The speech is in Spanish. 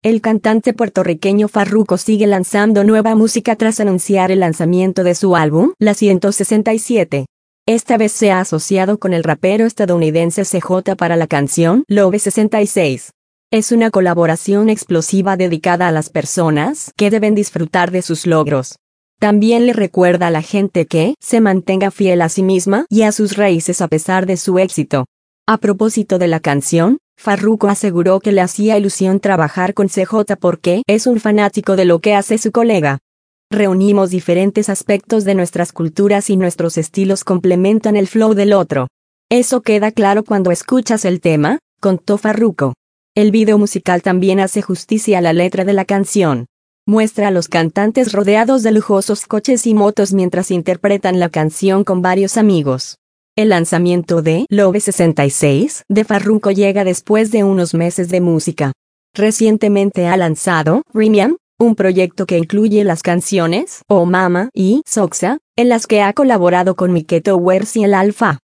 El cantante puertorriqueño Farruko sigue lanzando nueva música tras anunciar el lanzamiento de su álbum, La 167. Esta vez se ha asociado con el rapero estadounidense CJ para la canción Love 66. Es una colaboración explosiva dedicada a las personas que deben disfrutar de sus logros. También le recuerda a la gente que se mantenga fiel a sí misma y a sus raíces a pesar de su éxito. A propósito de la canción, Farruko aseguró que le hacía ilusión trabajar con CJ porque es un fanático de lo que hace su colega. Reunimos diferentes aspectos de nuestras culturas y nuestros estilos complementan el flow del otro. Eso queda claro cuando escuchas el tema, contó Farruko. El video musical también hace justicia a la letra de la canción. Muestra a los cantantes rodeados de lujosos coches y motos mientras interpretan la canción con varios amigos. El lanzamiento de Love 66 de Farruko llega después de unos meses de música. Recientemente ha lanzado Premium, un proyecto que incluye las canciones Oh Mama y Soxa, en las que ha colaborado con Mike Towers y el Alfa.